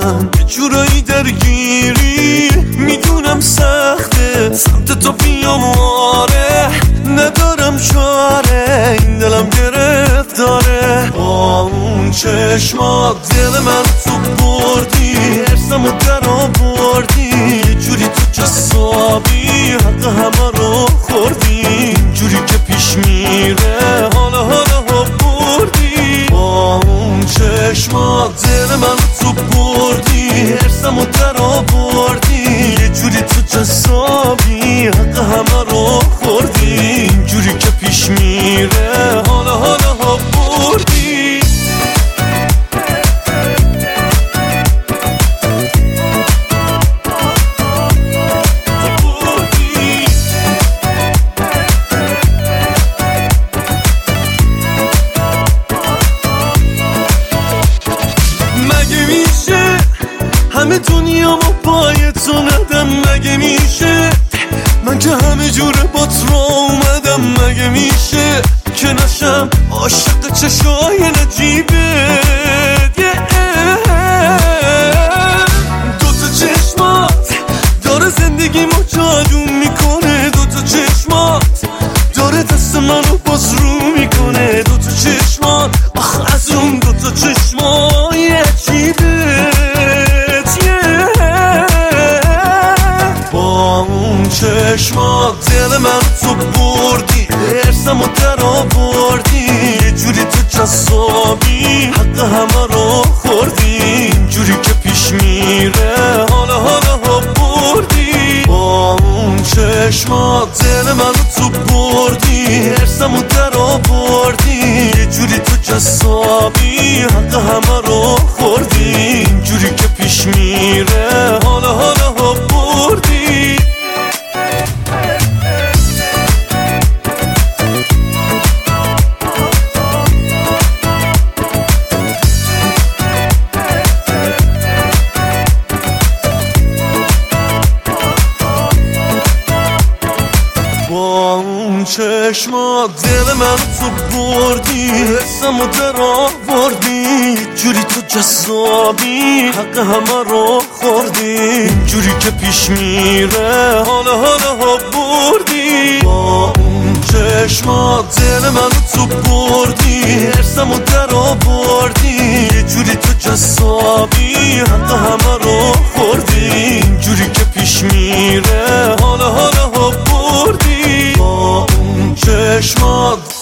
من یه جورایی درگیری، میدونم سخته سمت تو بیام، آره ندارم چاره، این دلم گرفتاره. با اون چشمات دل من تو بردی، ارسمو در آوردی، یه جوری تو جسابی حق همه رو خوردی، اینجوری که پیش میره حالا بردی. با اون چشمات دل من تو بردی، ارسمو در آوردی، یه جوری تو جسابی حق همه رو خوردی، اینجوری که پیش میره حالا بردی. همه دنیا ما پای تو ندم، مگه میشه من که همه جوره با تو اومدم، مگه میشه که نشم عاشق چشای نجیبت. دوتا چشمات داره زندگیمو جادو میکنه، دوتا چشمات داره دست منو باز رو میکنه، دوتا چشمات آخ از اون دوتا چشمای عجیبت. چشمات دل من تو بردی، ارسمو در آوردی، یه جوری تو جسابی حق همه رو خوردی، اینجوری که پیش میره حالا بردی. با اون چشمات دل من تو بردی، ارسمو در آوردی، یه جوری تو جسابی حق همه رو خوردی، اینجوری که پیش میره حالا بردی. با اون چشمات دل من تو بردی، حسمو در آوردی، جوری تو جذابی حق همه رو خوردی، اینجوری که پیش میره حالا بردی. با اون چشمات دل من تو بردی، حسمو در آوردی، یه جوری تو جذابی حق همه رو خوردی، اینجوری که پیش میره حالا بردی. با اون چشمات